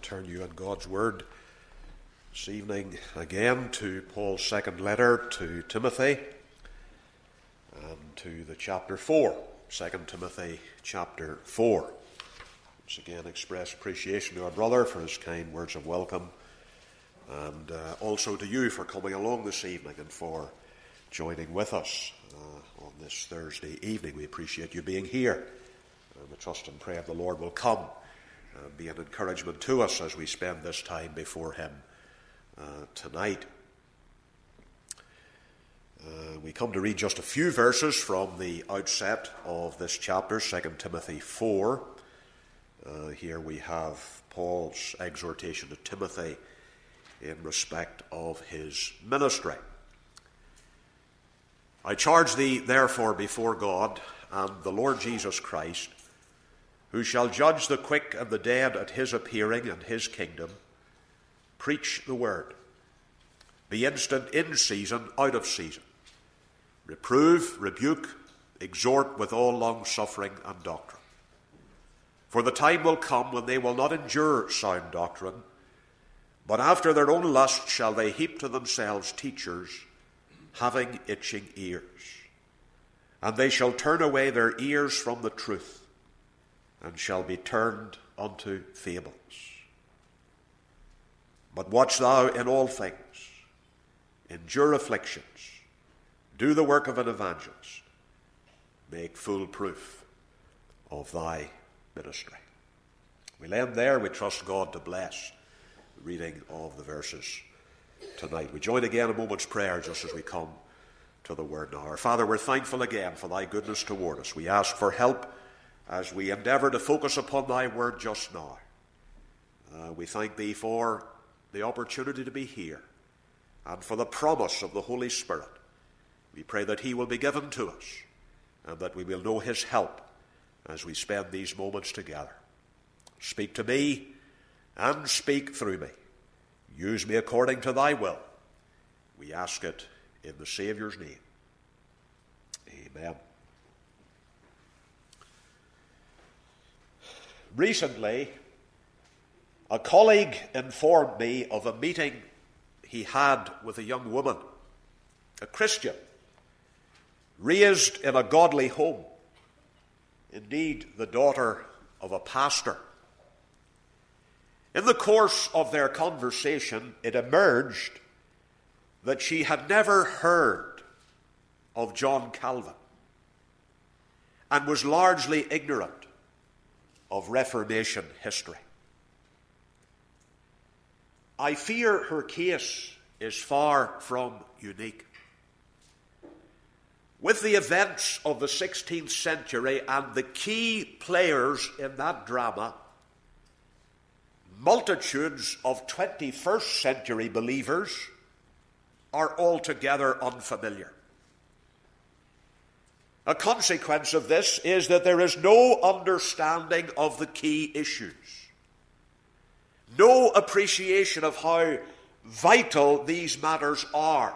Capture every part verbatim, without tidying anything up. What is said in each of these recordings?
turn you in God's Word this evening again to Paul's second letter to Timothy and to the chapter four, Second Timothy chapter four. Once again, express appreciation to our brother for his kind words of welcome, and uh, also to you for coming along this evening and for joining with us uh, on this Thursday evening. We appreciate you being here, and we trust and pray that the Lord will come and be an encouragement to us as we spend this time before Him uh, tonight. Uh, we come to read just a few verses from the outset of this chapter, Second Timothy four. Uh, here we have Paul's exhortation to Timothy in respect of his ministry. I charge thee, therefore, before God and the Lord Jesus Christ, who shall judge the quick and the dead at his appearing and his kingdom, preach the word. Be instant in season, out of season. Reprove, rebuke, exhort with all long-suffering and doctrine. For the time will come when they will not endure sound doctrine, but after their own lust shall they heap to themselves teachers, having itching ears. And they shall turn away their ears from the truth, and shall be turned unto fables. But watch thou in all things, endure afflictions, do the work of an evangelist, make full proof of thy ministry. We'll end there. We trust God to bless the reading of the verses tonight. We join again a moment's prayer just as we come to the word now. Our Father, we're thankful again for thy goodness toward us. We ask for help as we endeavour to focus upon thy word just now. Uh, we thank thee for the opportunity to be here and for the promise of the Holy Spirit. We pray that he will be given to us and that we will know his help as we spend these moments together. Speak to me and speak through me. Use me according to thy will. We ask it in the Saviour's name. Amen. Recently, a colleague informed me of a meeting he had with a young woman, a Christian, raised in a godly home, indeed the daughter of a pastor. In the course of their conversation, it emerged that she had never heard of John Calvin and was largely ignorant of Reformation history. I fear her case is far from unique. With the events of the sixteenth century and the key players in that drama, multitudes of twenty-first century believers are altogether unfamiliar. A consequence of this is that there is no understanding of the key issues, no appreciation of how vital these matters are.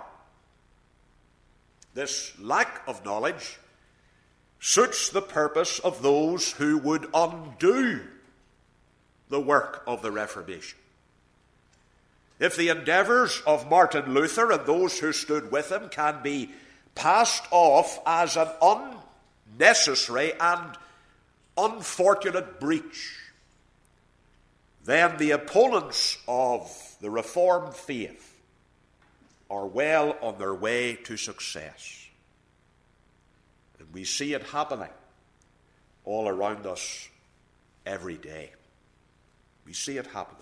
This lack of knowledge suits the purpose of those who would undo the work of the Reformation. If the endeavours of Martin Luther and those who stood with him can be passed off as an unnecessary and unfortunate breach, then the opponents of the Reformed faith are well on their way to success. And we see it happening all around us every day. We see it happening.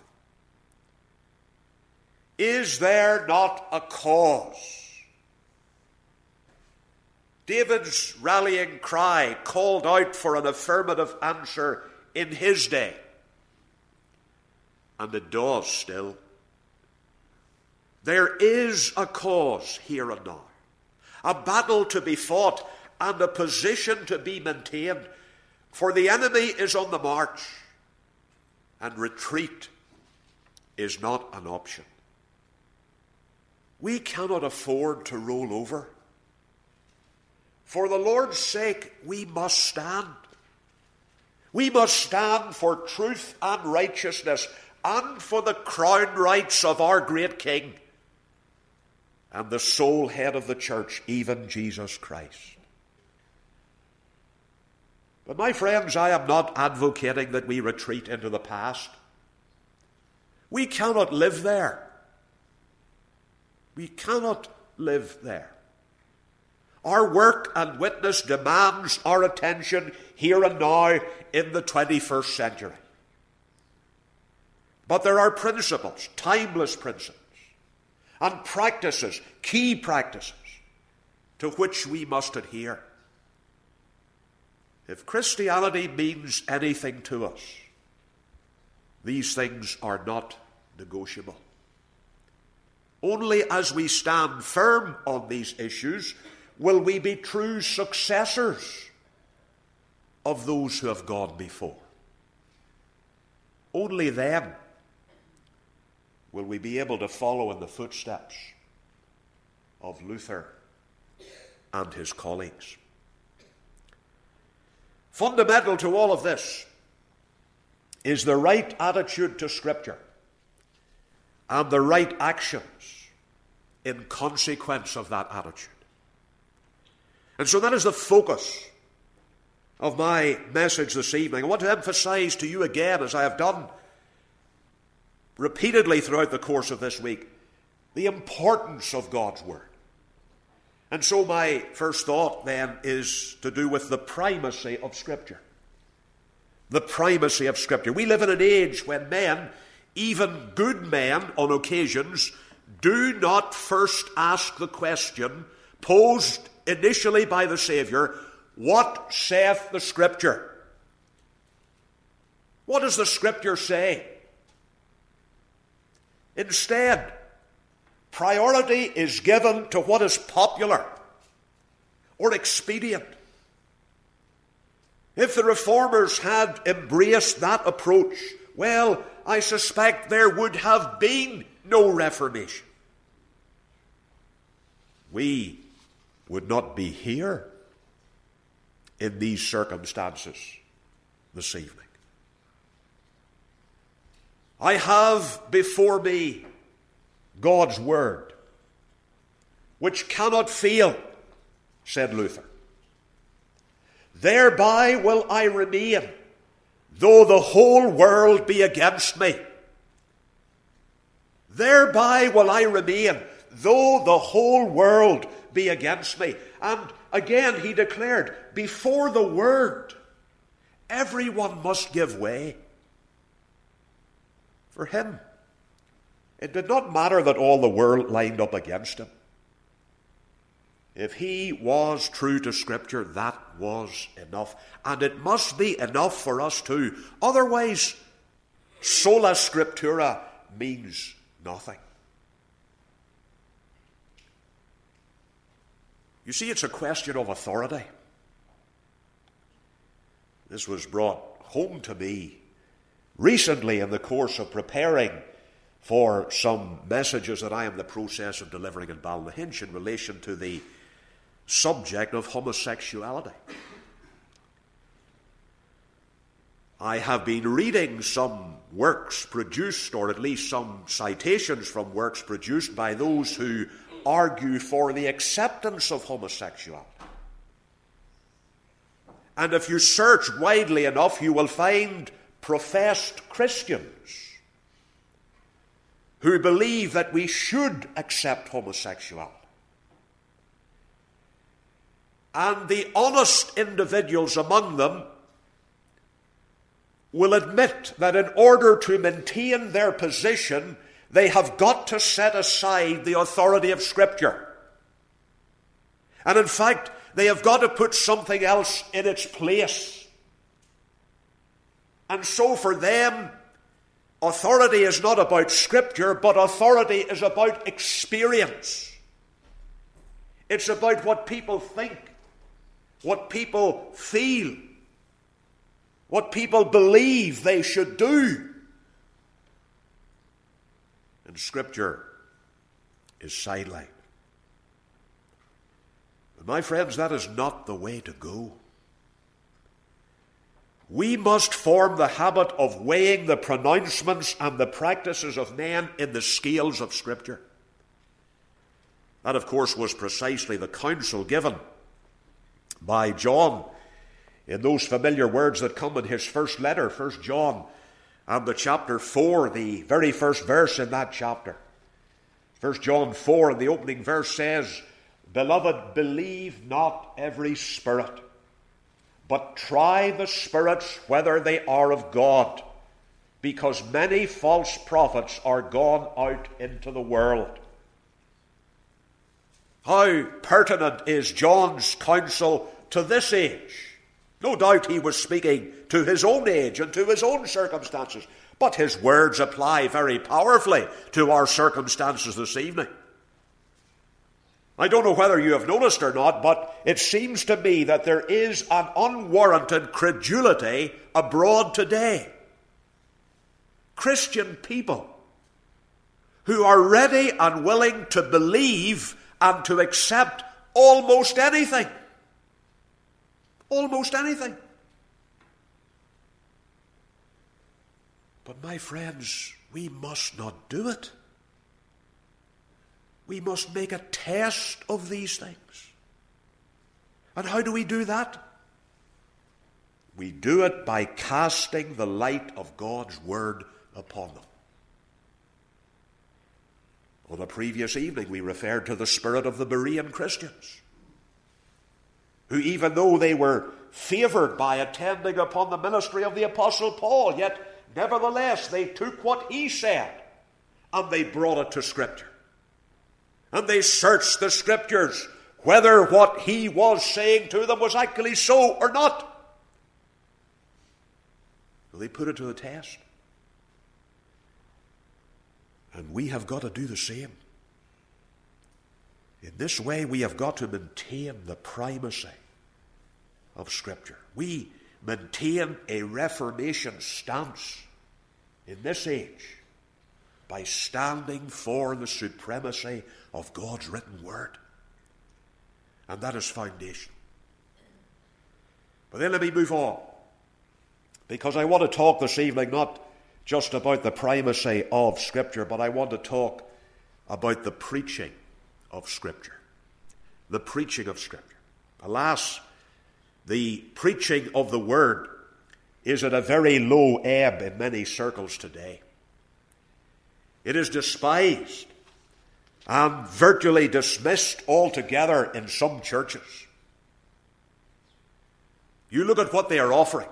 Is there not a cause? David's rallying cry called out for an affirmative answer in his day. And it does still. There is a cause here and now. A battle to be fought and a position to be maintained. For the enemy is on the march. And retreat is not an option. We cannot afford to roll over. For the Lord's sake, we must stand. We must stand for truth and righteousness and for the crown rights of our great King and the sole head of the church, even Jesus Christ. But my friends, I am not advocating that we retreat into the past. We cannot live there. We cannot live there. Our work and witness demands our attention here and now in the twenty-first century. But there are principles, timeless principles, and practices, key practices, to which we must adhere. If Christianity means anything to us, these things are not negotiable. Only as we stand firm on these issues will we be true successors of those who have gone before. Only then will we be able to follow in the footsteps of Luther and his colleagues. Fundamental to all of this is the right attitude to Scripture and the right actions in consequence of that attitude. And so that is the focus of my message this evening. I want to emphasize to you again, as I have done repeatedly throughout the course of this week, the importance of God's Word. And so my first thought then is to do with the primacy of Scripture. The primacy of Scripture. We live in an age when men, even good men on occasions, do not first ask the question posed initially by the Saviour, what saith the Scripture? What does the Scripture say? Instead, priority is given to what is popular or expedient. If the Reformers had embraced that approach, well, I suspect there would have been no Reformation. We would not be here in these circumstances this evening. I have before me God's Word, which cannot fail, said Luther. Thereby will I remain, though the whole world be against me. Thereby will I remain, though the whole world be against me. And again he declared, before the Word, everyone must give way. For him, it did not matter that all the world lined up against him. If he was true to Scripture, that was enough. And it must be enough for us too. Otherwise, sola scriptura means nothing. You see, it's a question of authority. This was brought home to me recently in the course of preparing for some messages that I am in the process of delivering in Ballynahinch in relation to the subject of homosexuality. I have been reading some works produced, or at least some citations from works produced by those who argue for the acceptance of homosexuality. And if you search widely enough, you will find professed Christians who believe that we should accept homosexuality. And the honest individuals among them will admit that in order to maintain their position, they have got to set aside the authority of Scripture. And in fact, they have got to put something else in its place. And so for them, authority is not about Scripture, but authority is about experience. It's about what people think, what people feel, what people believe they should do. And Scripture is sidelined. But my friends, that is not the way to go. we must form the habit of weighing the pronouncements and the practices of men in the scales of Scripture. That, of course, was precisely the counsel given by John in those familiar words that come in his first letter, First John, and the chapter four, the very first verse in that chapter. First John four, and the opening verse says, "Beloved, believe not every spirit, but try the spirits whether they are of God, because many false prophets are gone out into the world." How pertinent is John's counsel to this age? No doubt he was speaking to his own age and to his own circumstances, but his words apply very powerfully to our circumstances this evening. I don't know whether you have noticed or not, but it seems to me that there is an unwarranted credulity abroad today. Christian people who are ready and willing to believe and to accept almost anything. Almost anything. But my friends, we must not do it. We must make a test of these things. And how do we do that? We do it by casting the light of God's Word upon them. On a previous evening, we referred to the spirit of the Berean Christians, who, even though they were favoured by attending upon the ministry of the Apostle Paul, yet nevertheless they took what he said and they brought it to Scripture. And they searched the Scriptures whether what he was saying to them was actually so or not. They put it to the test. And we have got to do the same. In this way, we have got to maintain the primacy of Scripture. We maintain a Reformation stance in this age by standing for the supremacy of God's written Word. And that is foundation. But then let me move on, because I want to talk this evening not just about the primacy of Scripture, but I want to talk about the preaching of Scripture. The preaching of Scripture. Alas, the preaching of the Word is at a very low ebb in many circles today. It is despised and virtually dismissed altogether in some churches. You look at what they are offering.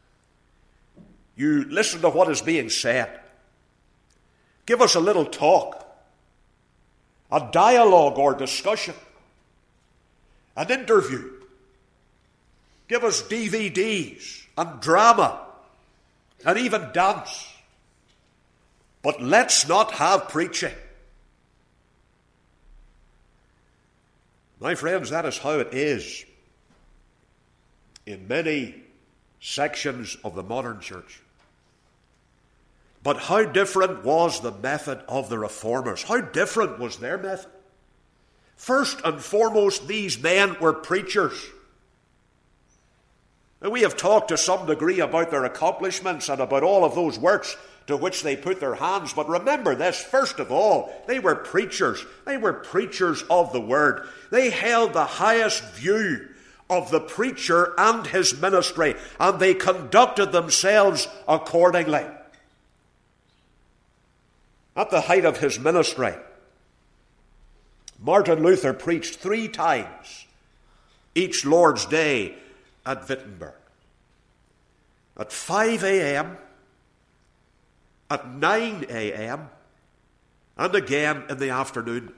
You listen to what is being said. Give us a little talk, a dialogue or discussion, an interview. Give us D V Ds and drama and even dance. But let's not have preaching. My friends, that is how it is in many sections of the modern church. But how different was the method of the Reformers? How different was their method? First and foremost, these men were preachers. Now, we have talked to some degree about their accomplishments and about all of those works to which they put their hands. But remember this, first of all, they were preachers. They were preachers of the Word. They held the highest view of the preacher and his ministry, and they conducted themselves accordingly. At the height of his ministry, Martin Luther preached three times each Lord's Day at Wittenberg. At five a.m., at nine a.m., and again in the afternoon.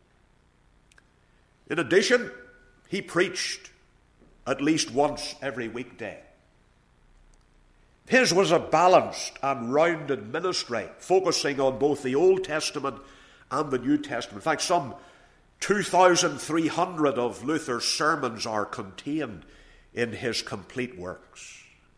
In addition, he preached at least once every weekday. His was a balanced and rounded ministry, focusing on both the Old Testament and the New Testament. In fact, some two thousand three hundred of Luther's sermons are contained in his complete works.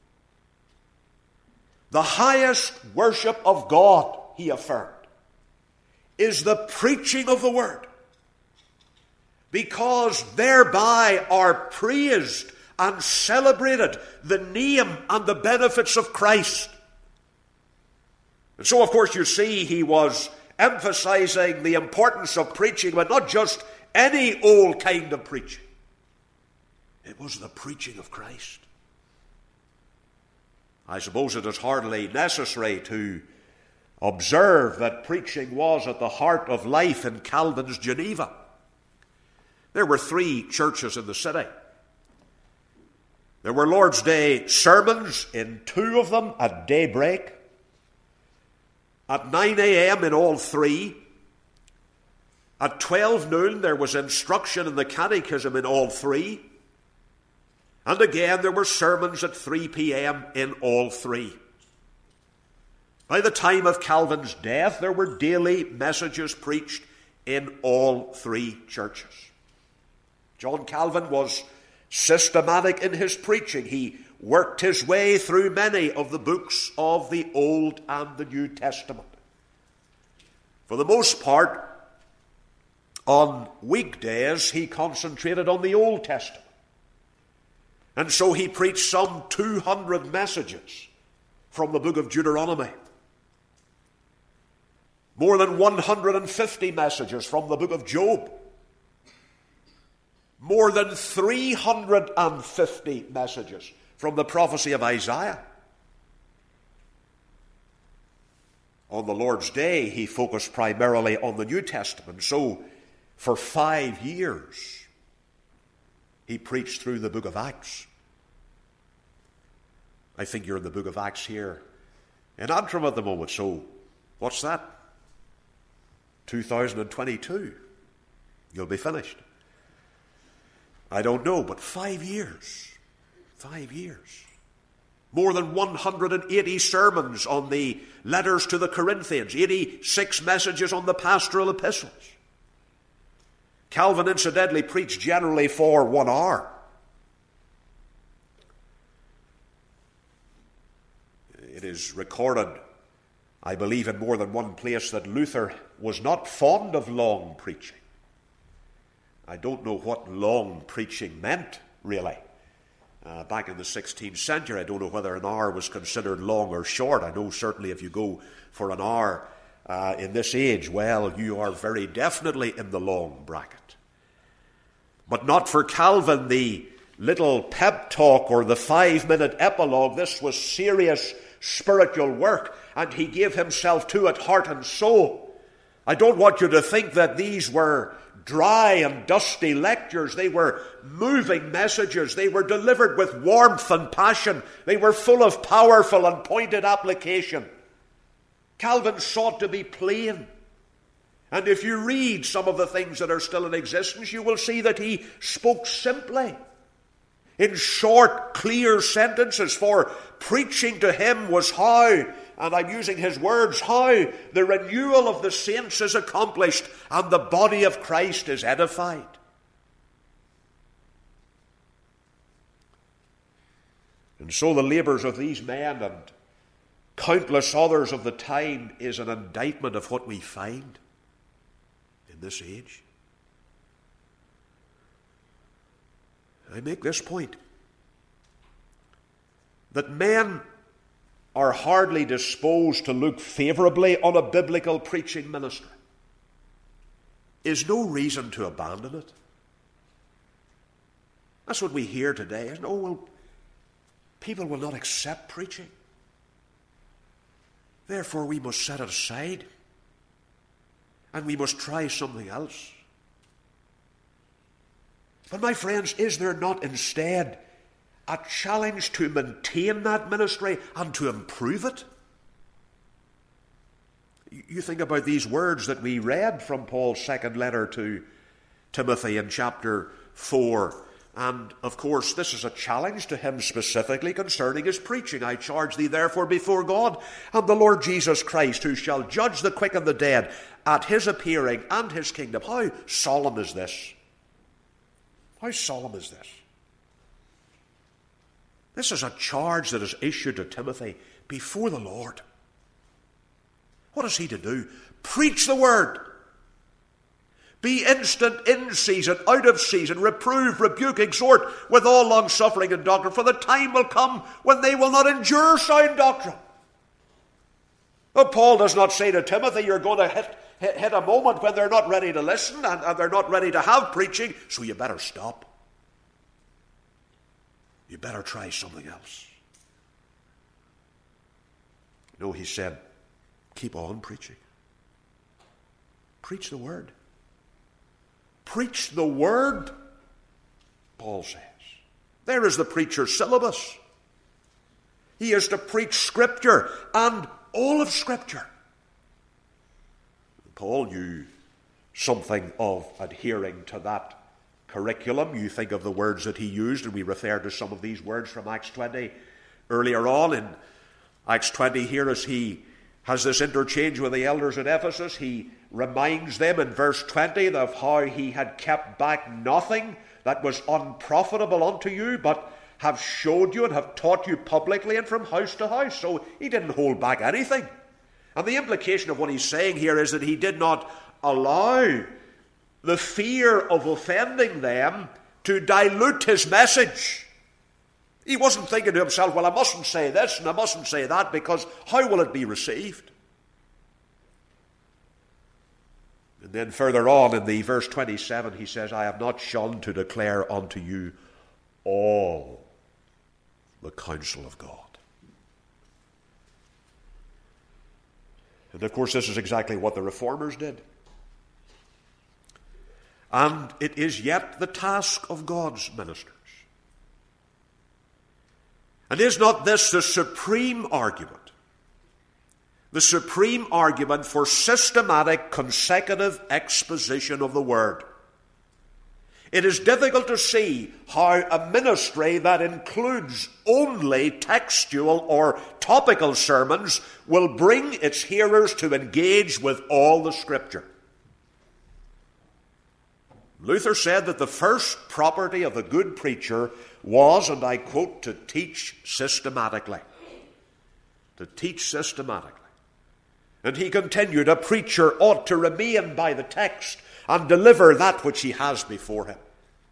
The highest worship of God, he affirmed, is the preaching of the Word, because thereby are praised and celebrated the name and the benefits of Christ. And so, of course, you see he was emphasizing the importance of preaching, but not just any old kind of preaching. It was the preaching of Christ. I suppose it is hardly necessary to observe that preaching was at the heart of life in Calvin's Geneva. There were three churches in the city. There were Lord's Day sermons in two of them at daybreak. At nine a.m. in all three. At twelve noon there was instruction in the catechism in all three. And again there were sermons at three p.m. in all three. By the time of Calvin's death, there were daily messages preached in all three churches. John Calvin was systematic in his preaching. He worked his way through many of the books of the Old and the New Testament. For the most part, on weekdays, he concentrated on the Old Testament. And so he preached some two hundred messages from the book of Deuteronomy. More than one hundred fifty messages from the book of Job. More than three hundred fifty messages from the prophecy of Isaiah. On the Lord's Day, he focused primarily on the New Testament. So, for five years, he preached through the book of Acts. I think you're in the book of Acts here in Antrim at the moment. So, what's that? two thousand twenty-two. You'll be finished. I don't know, but five years. Five years. More than one hundred eighty sermons on the letters to the Corinthians. eighty-six messages on the pastoral epistles. Calvin incidentally preached generally for one hour. It is recorded, I believe, in more than one place that Luther was not fond of long preaching. I don't know what long preaching meant, really. Uh, back in the sixteenth century, I don't know whether an hour was considered long or short. I know certainly if you go for an hour uh, in this age, well, you are very definitely in the long bracket. But not for Calvin, the little pep talk or the five-minute epilogue. This was serious spiritual work, and he gave himself to it heart and soul. I don't want you to think that these were dry and dusty lectures. They were moving messages. They were delivered with warmth and passion. They were full of powerful and pointed application. Calvin sought to be plain. And if you read some of the things that are still in existence, you will see that he spoke simply, in short, clear sentences, for preaching to him was how, and I'm using his words, how the renewal of the saints is accomplished and the body of Christ is edified. And so the labours of these men and countless others of the time is an indictment of what we find in this age. I make this point, that men are hardly disposed to look favourably on a biblical preaching ministry is no reason to abandon it. That's what we hear today. Isn't it? Oh, well, people will not accept preaching. Therefore, we must set it aside. And we must try something else. But my friends, is there not instead a challenge to maintain that ministry and to improve it? You think about these words that we read from Paul's second letter to Timothy in chapter four. And, of course, this is a challenge to him specifically concerning his preaching. I charge thee therefore before God and the Lord Jesus Christ, who shall judge the quick and the dead at his appearing and his kingdom. How solemn is this? How solemn is this? This is a charge that is issued to Timothy before the Lord. What is he to do? Preach the word. Be instant in season, out of season, reprove, rebuke, exhort with all longsuffering and doctrine, for the time will come when they will not endure sound doctrine. But Paul does not say to Timothy, you're going to hit, hit, hit a moment when they're not ready to listen and, and they're not ready to have preaching, so you better stop. You better try something else. No, he said, keep on preaching. Preach the word. Preach the word, Paul says. There is the preacher's syllabus. He is to preach Scripture and all of Scripture. Paul knew something of adhering to that curriculum. You think of the words that he used, and we refer to some of these words from Acts twenty earlier on. In Acts twenty here, as he has this interchange with the elders at Ephesus, he reminds them in verse twenty of how he had kept back nothing that was unprofitable unto you, but have showed you and have taught you publicly and from house to house. So he didn't hold back anything. And the implication of what he's saying here is that he did not allow the fear of offending them to dilute his message. He wasn't thinking to himself, well, I mustn't say this and I mustn't say that, because how will it be received? And then further on in the verse twenty-seven, he says, I have not shunned to declare unto you all the counsel of God. And of course, this is exactly what the Reformers did. And it is yet the task of God's ministers. And is not this the supreme argument? The supreme argument for systematic, consecutive exposition of the Word. It is difficult to see how a ministry that includes only textual or topical sermons will bring its hearers to engage with all the Scripture. Luther said that the first property of a good preacher was, and I quote, to teach systematically. To teach systematically. And he continued, a preacher ought to remain by the text and deliver that which he has before him.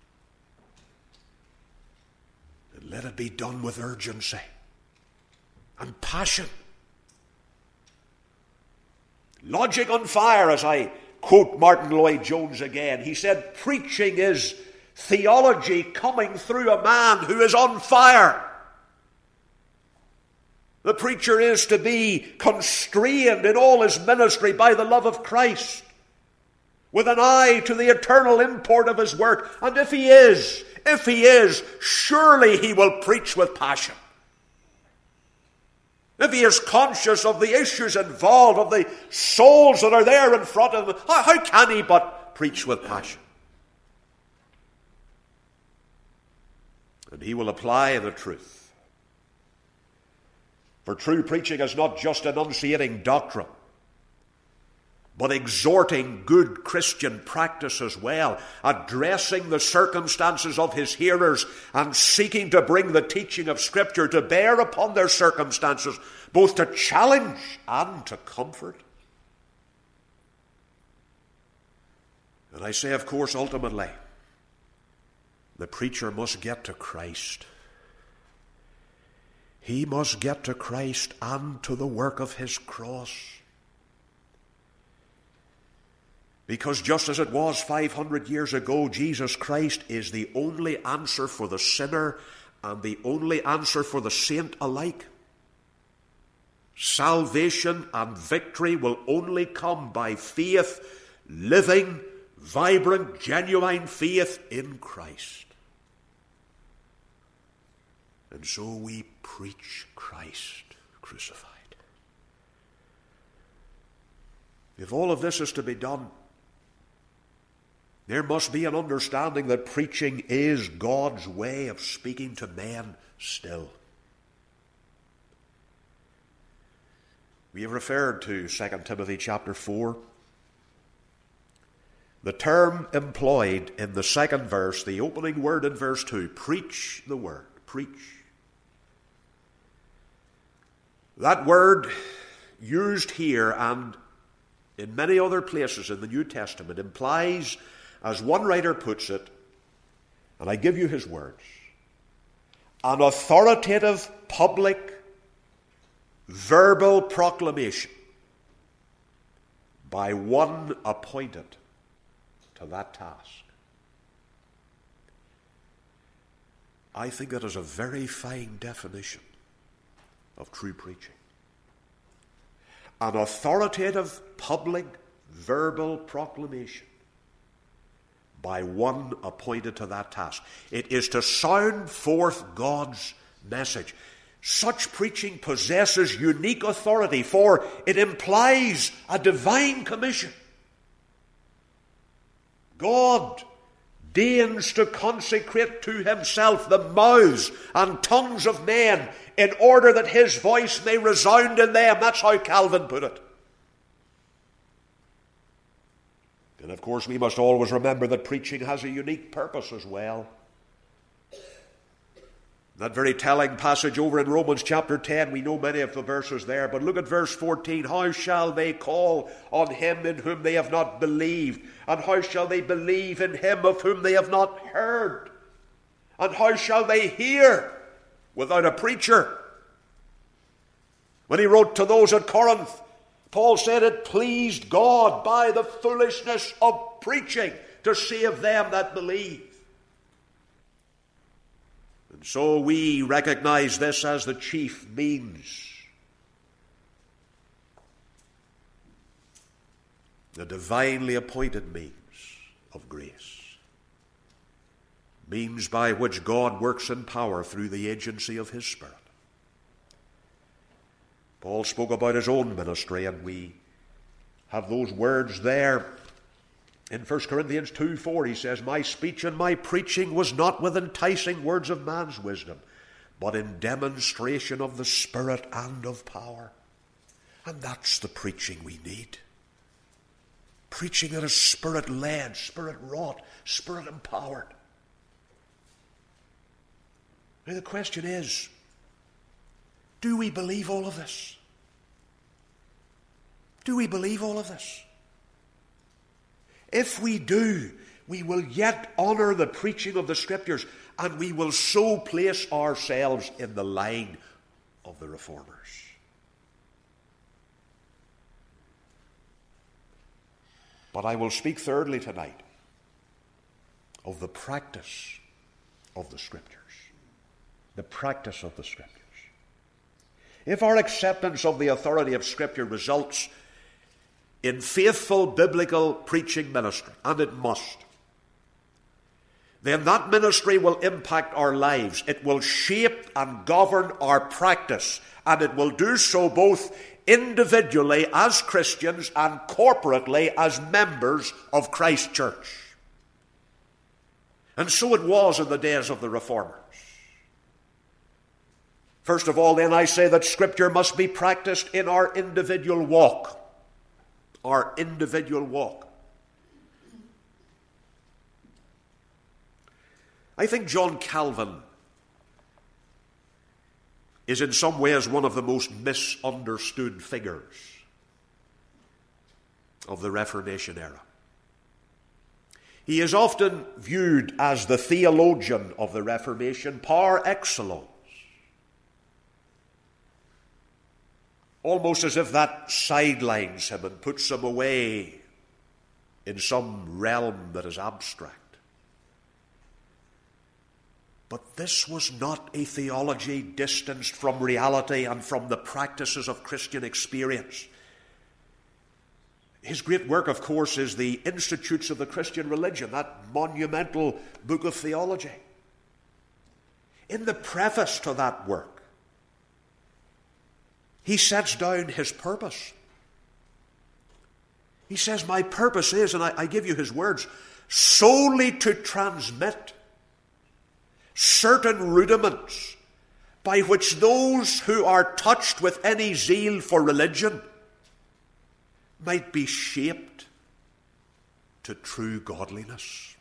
And let it be done with urgency and passion. Logic on fire, as I quote Martin Lloyd-Jones again. He said, preaching is theology coming through a man who is on fire. The preacher is to be constrained in all his ministry by the love of Christ, with an eye to the eternal import of his work. And if he is, if he is, surely he will preach with passion. If he is conscious of the issues involved, of the souls that are there in front of him, how, how can he but preach with passion? And he will apply the truth. For true preaching is not just enunciating doctrine, but exhorting good Christian practice as well, addressing the circumstances of his hearers and seeking to bring the teaching of Scripture to bear upon their circumstances, both to challenge and to comfort. And I say, of course, ultimately, the preacher must get to Christ. He must get to Christ and to the work of his cross. Because just as it was five hundred years ago, Jesus Christ is the only answer for the sinner and the only answer for the saint alike. Salvation and victory will only come by faith, living, vibrant, genuine faith in Christ. And so we preach Christ crucified. If all of this is to be done, there must be an understanding that preaching is God's way of speaking to men still. We have referred to Second Timothy chapter four. The term employed in the second verse, the opening word in verse two, preach the word, preach. That word used here and in many other places in the New Testament implies, as one writer puts it, and I give you his words, an authoritative public verbal proclamation by one appointed to that task. I think that is a very fine definition of true preaching. An authoritative public verbal proclamation by one appointed to that task. It is to sound forth God's message. Such preaching possesses unique authority, for it implies a divine commission. God deigns to consecrate to himself the mouths and tongues of men in order that his voice may resound in them. That's how Calvin put it. And of course we must always remember that preaching has a unique purpose as well. That very telling passage over in Romans chapter ten, we know many of the verses there, but look at verse fourteen. How shall they call on him in whom they have not believed? And how shall they believe in him of whom they have not heard? And how shall they hear without a preacher? When he wrote to those at Corinth, Paul said it pleased God by the foolishness of preaching to save them that believe. And so we recognize this as the chief means, the divinely appointed means of grace, means by which God works in power through the agency of his Spirit. Paul spoke about his own ministry, and we have those words there in First Corinthians two four. He says, my speech and my preaching was not with enticing words of man's wisdom, but in demonstration of the Spirit and of power. And that's the preaching we need. Preaching that is Spirit-led, Spirit-wrought, Spirit-empowered. Now the question is, do we believe all of this? Do we believe all of this? If we do, we will yet honor the preaching of the Scriptures, and we will so place ourselves in the line of the Reformers. But I will speak thirdly tonight of the practice of the Scriptures. The practice of the Scriptures. If our acceptance of the authority of Scripture results in faithful biblical preaching ministry, and it must, then that ministry will impact our lives. It will shape and govern our practice, and it will do so both individually as Christians and corporately as members of Christ Church. And so it was in the days of the Reformers. First of all, then, I say that Scripture must be practiced in our individual walk. Our individual walk. I think John Calvin is in some ways one of the most misunderstood figures of the Reformation era. He is often viewed as the theologian of the Reformation par excellence. Almost as if that sidelines him and puts him away in some realm that is abstract. But this was not a theology distanced from reality and from the practices of Christian experience. His great work, of course, is the Institutes of the Christian Religion, that monumental book of theology. In the preface to that work, he sets down his purpose. He says, my purpose is, and I, I give you his words, solely to transmit certain rudiments by which those who are touched with any zeal for religion might be shaped to true godliness.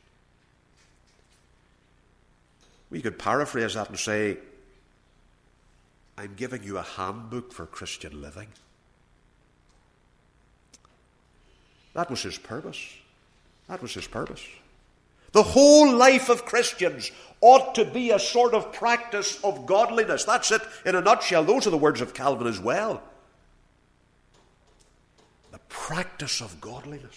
We could paraphrase that and say, I'm giving you a handbook for Christian living. That was his purpose. That was his purpose. The whole life of Christians ought to be a sort of practice of godliness. That's it in a nutshell. Those are the words of Calvin as well. The practice of godliness.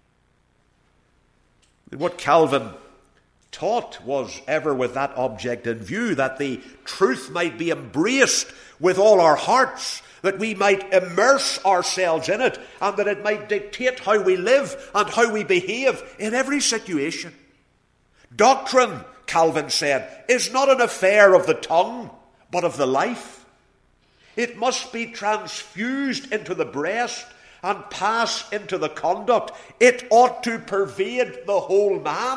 And what Calvin taught was ever with that object in view, that the truth might be embraced with all our hearts, that we might immerse ourselves in it, and that it might dictate how we live and how we behave in every situation. Doctrine, Calvin said, is not an affair of the tongue, but of the life. It must be transfused into the breast and pass into the conduct. It ought to pervade the whole man.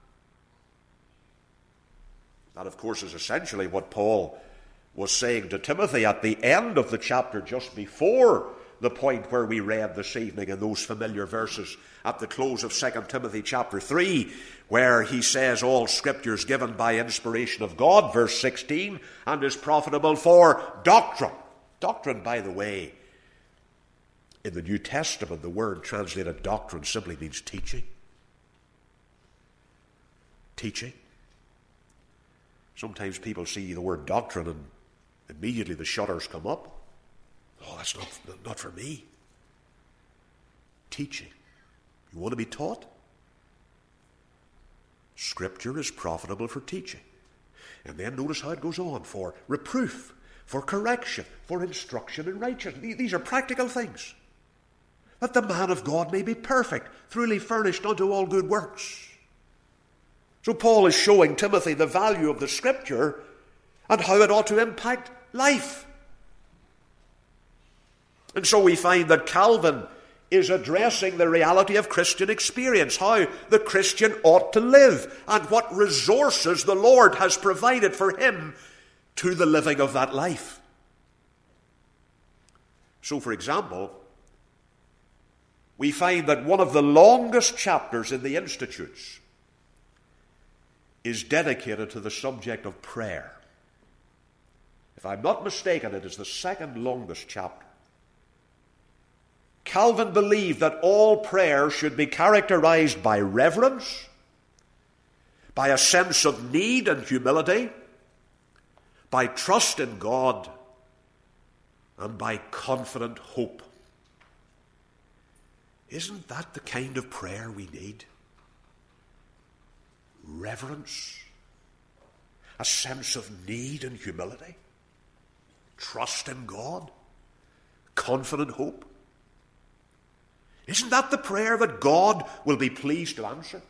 That, of course, is essentially what Paul was saying to Timothy at the end of the chapter, just before the point where we read this evening in those familiar verses at the close of Second Timothy chapter three, where he says, all Scripture is given by inspiration of God, verse sixteen, and is profitable for doctrine. Doctrine, by the way, in the New Testament, the word translated doctrine simply means teaching. Teaching. Sometimes people see the word doctrine and immediately the shutters come up. Oh, that's not, not for me. Teaching. You want to be taught? Scripture is profitable for teaching. And then notice how it goes on. For reproof, for correction, for instruction in righteousness. These are practical things. That the man of God may be perfect, truly furnished unto all good works. So Paul is showing Timothy the value of the Scripture and how it ought to impact life. And so we find that Calvin is addressing the reality of Christian experience, how the Christian ought to live, and what resources the Lord has provided for him to the living of that life. So, for example, we find that one of the longest chapters in the Institutes is dedicated to the subject of prayer. If I'm not mistaken, it is the second longest chapter. Calvin believed that all prayer should be characterized by reverence, by a sense of need and humility, by trust in God, and by confident hope. Isn't that the kind of prayer we need? Reverence, a sense of need and humility, trust in God, confident hope. Isn't that the prayer that God will be pleased to answer?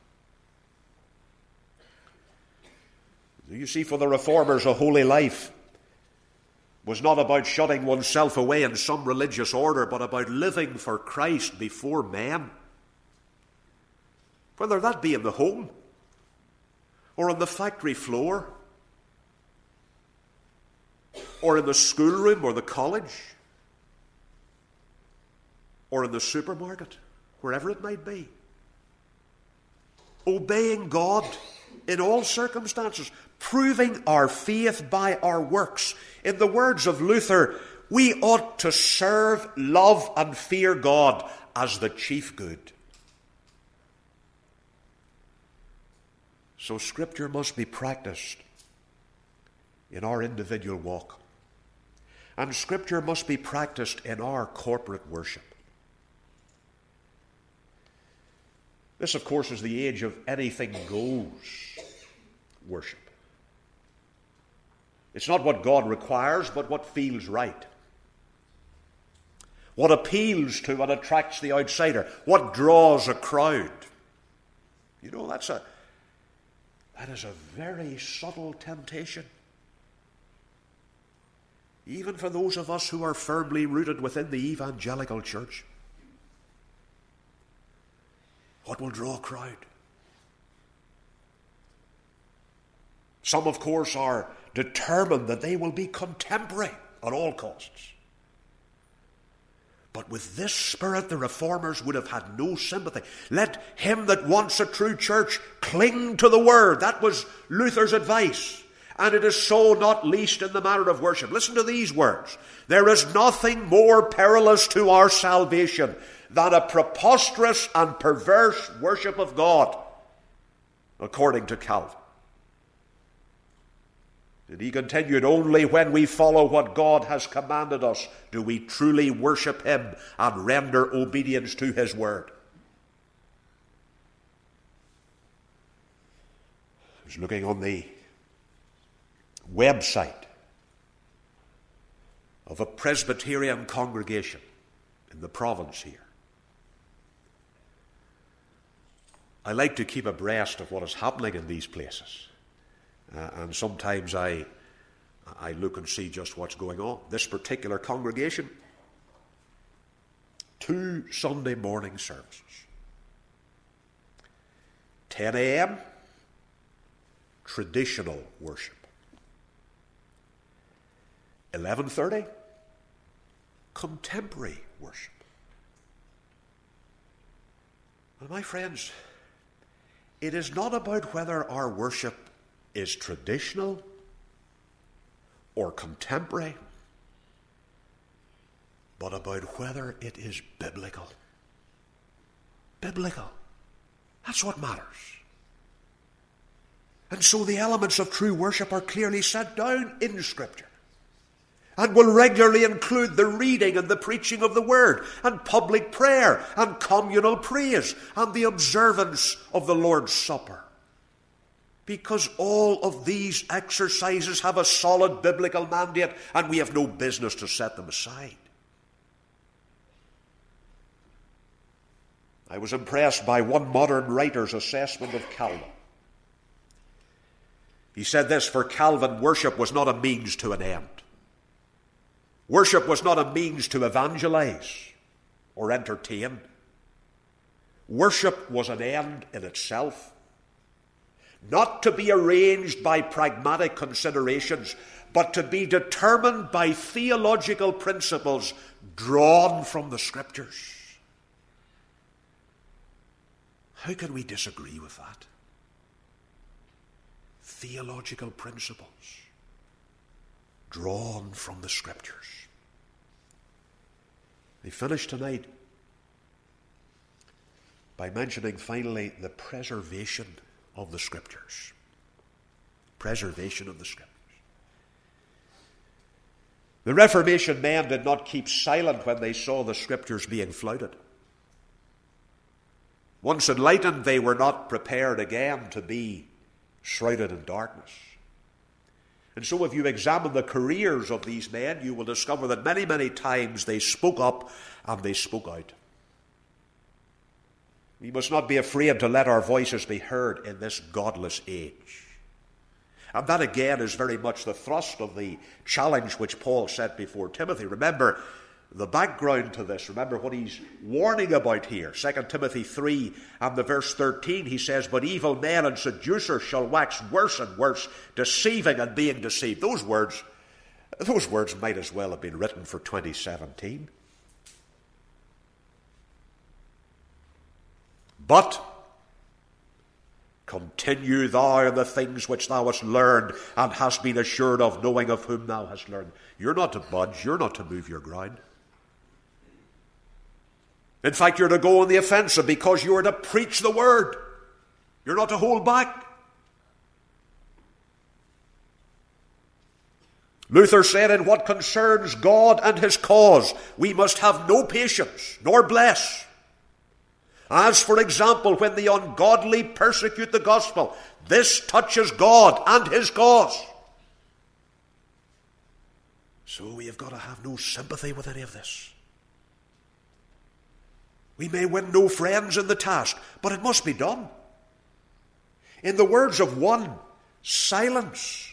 You see, for the Reformers, a holy life was not about shutting oneself away in some religious order, but about living for Christ before men. Whether that be in the home, or on the factory floor, or in the schoolroom or the college, or in the supermarket, wherever it might be. Obeying God in all circumstances, proving our faith by our works. In the words of Luther, we ought to serve, love, and fear God as the chief good. So Scripture must be practiced in our individual walk. And Scripture must be practiced in our corporate worship. This, of course, is the age of anything goes worship. It's not what God requires, but what feels right. What appeals to and attracts the outsider. What draws a crowd. You know, that's a that is a very subtle temptation. Even for those of us who are firmly rooted within the evangelical church. What will draw a crowd? Some, of course, are determined that they will be contemporary at all costs. But with this spirit, the Reformers would have had no sympathy. Let him that wants a true church cling to the Word. That was Luther's advice. And it is so not least in the matter of worship. Listen to these words. There is nothing more perilous to our salvation than a preposterous and perverse worship of God, according to Calvin. And he continued, only when we follow what God has commanded us do we truly worship him and render obedience to his word. I was looking on the website of a Presbyterian congregation in the province here. I like to keep abreast of what is happening in these places. Uh, and sometimes I, I look and see just what's going on. This particular congregation, two Sunday morning services. ten a.m., traditional worship. eleven thirty, contemporary worship. And my friends, it is not about whether our worship is traditional or contemporary, but about whether it is biblical. Biblical. That's what matters. And so the elements of true worship are clearly set down in Scripture, and will regularly include the reading and the preaching of the Word, and public prayer, and communal praise, and the observance of the Lord's Supper. Because all of these exercises have a solid biblical mandate, and we have no business to set them aside. I was impressed by one modern writer's assessment of Calvin. He said this: for Calvin, worship was not a means to an end. Worship was not a means to evangelize or entertain. Worship was an end in itself, not to be arranged by pragmatic considerations, but to be determined by theological principles drawn from the Scriptures. How can we disagree with that? Theological principles drawn from the Scriptures. They finish tonight by mentioning finally the preservation of the Scriptures. Preservation of the Scriptures. The Reformation men did not keep silent when they saw the Scriptures being flouted. Once enlightened, they were not prepared again to be shrouded in darkness. And so if you examine the careers of these men, you will discover that many, many times they spoke up and they spoke out. We must not be afraid to let our voices be heard in this godless age. And that again is very much the thrust of the challenge which Paul set before Timothy. Remember the background to this. Remember what he's warning about here. Second Timothy three and the verse thirteen, he says, but evil men and seducers shall wax worse and worse, deceiving and being deceived. Those words, those words might as well have been written for twenty seventeen. But continue thou in the things which thou hast learned and hast been assured of, knowing of whom thou hast learned. You're not to budge. You're not to move your ground. In fact, you're to go on the offensive because you are to preach the word. You're not to hold back. Luther said, in what concerns God and his cause, we must have no patience, nor bless. As, for example, when the ungodly persecute the gospel, this touches God and his cause. So we have got to have no sympathy with any of this. We may win no friends in the task, but it must be done. In the words of one, silence.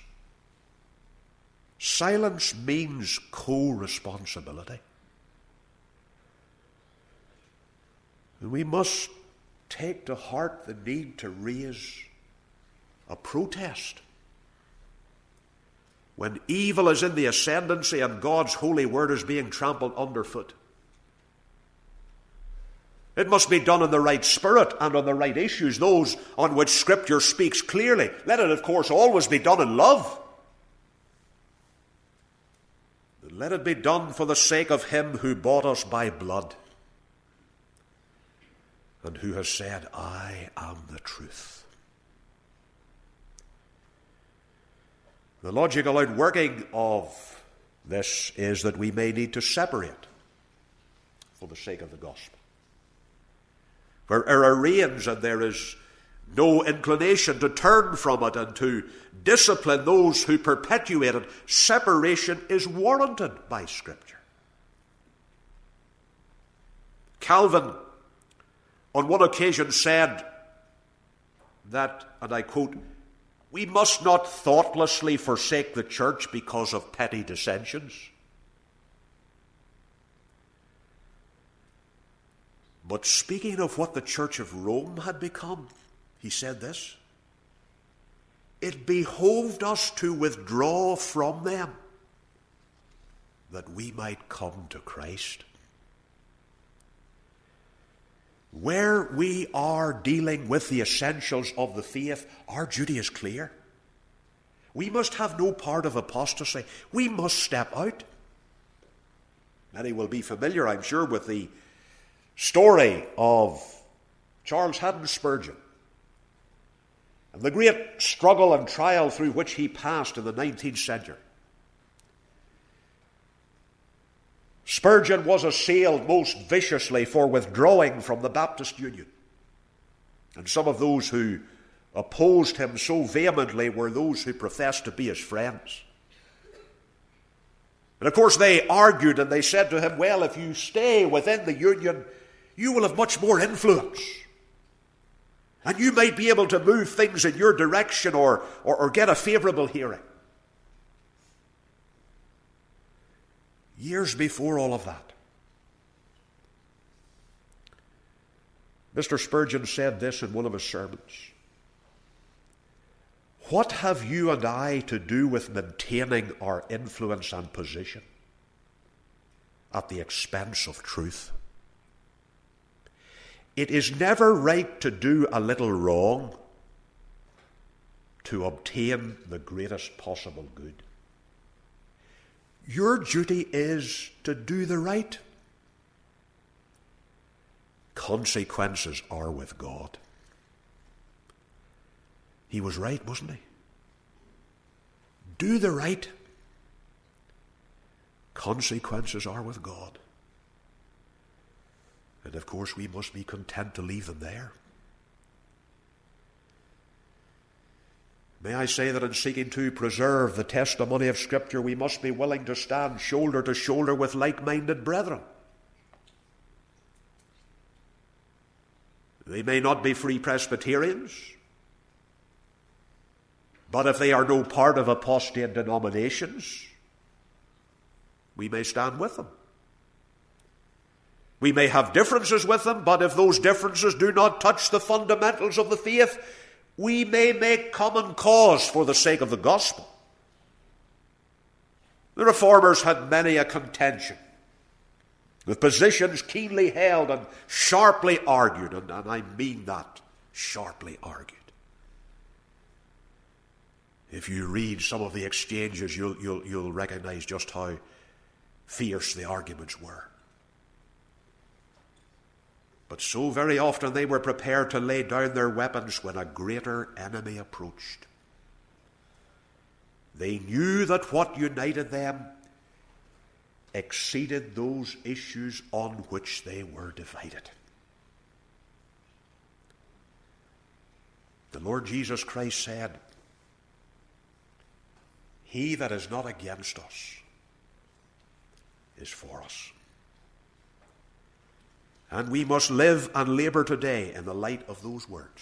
Silence means co-responsibility. And we must take to heart the need to raise a protest. When evil is in the ascendancy and God's holy word is being trampled underfoot. It must be done in the right spirit and on the right issues, those on which Scripture speaks clearly. Let it, of course, always be done in love. But let it be done for the sake of him who bought us by blood. and who has said, I am the truth. The logical outworking of this is that we may need to separate for the sake of the gospel. Where error reigns and there is no inclination to turn from it and to discipline those who perpetuate it, separation is warranted by Scripture. Calvin, on one occasion, said that, and I quote, we must not thoughtlessly forsake the church because of petty dissensions. But speaking of what the Church of Rome had become, he said this: it behoved us to withdraw from them that we might come to Christ. Where we are dealing with the essentials of the faith, our duty is clear. We must have no part of apostasy. We must step out. Many will be familiar, I'm sure, with the story of Charles Haddon Spurgeon and the great struggle and trial through which he passed in the nineteenth century. Spurgeon was assailed most viciously for withdrawing from the Baptist Union. And some of those who opposed him so vehemently were those who professed to be his friends. And of course they argued and they said to him, well, if you stay within the Union, you will have much more influence. And you might be able to move things in your direction or, or, or get a favourable hearing. Years before all of that, Mister Spurgeon said this in one of his sermons: what have you and I to do with maintaining our influence and position at the expense of truth? It is never right to do a little wrong to obtain the greatest possible good. Your duty is to do the right. Consequences are with God. He was right, wasn't he? Do the right. Consequences are with God. And of course we must be content to leave them there. May I say that in seeking to preserve the testimony of Scripture, we must be willing to stand shoulder to shoulder with like-minded brethren. They may not be Free Presbyterians, but if they are no part of apostate denominations, we may stand with them. We may have differences with them, but if those differences do not touch the fundamentals of the faith, we may make common cause for the sake of the gospel. The Reformers had many a contention, with positions keenly held and sharply argued, and, and I mean that, sharply argued. If you read some of the exchanges, you'll, you'll, you'll recognize just how fierce the arguments were. But so very often they were prepared to lay down their weapons when a greater enemy approached. They knew that what united them exceeded those issues on which they were divided. The Lord Jesus Christ said, he that is not against us is for us. And we must live and labour today in the light of those words.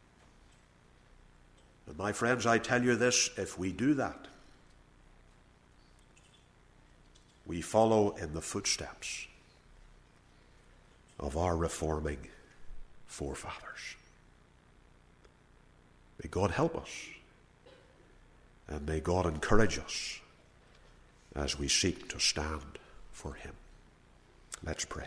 And my friends, I tell you this, if we do that, we follow in the footsteps of our reforming forefathers. May God help us, and may God encourage us as we seek to stand for him. Let's pray.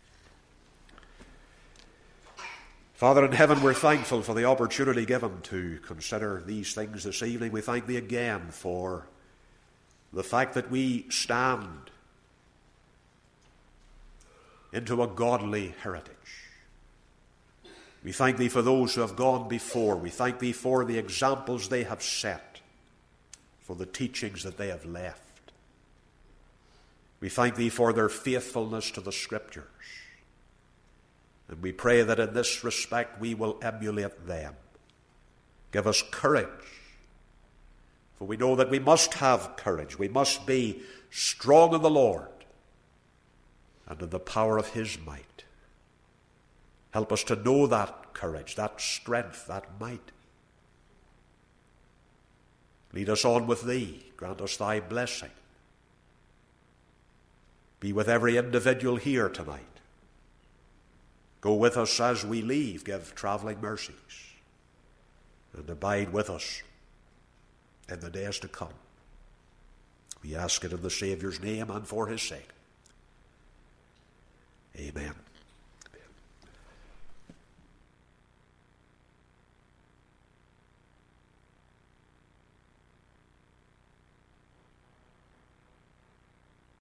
Father in heaven, we're thankful for the opportunity given to consider these things this evening. We thank thee again for the fact that we stand into a godly heritage. We thank thee for those who have gone before. We thank thee for the examples they have set, for the teachings that they have left. We thank thee for their faithfulness to the Scriptures. And we pray that in this respect we will emulate them. Give us courage, for we know that we must have courage. We must be strong in the Lord and in the power of his might. Help us to know that courage, that strength, that might. Lead us on with thee. Grant us thy blessing. Be with every individual here tonight. Go with us as we leave. Give travelling mercies. And abide with us in the days to come. We ask it in the Saviour's name and for his sake. Amen.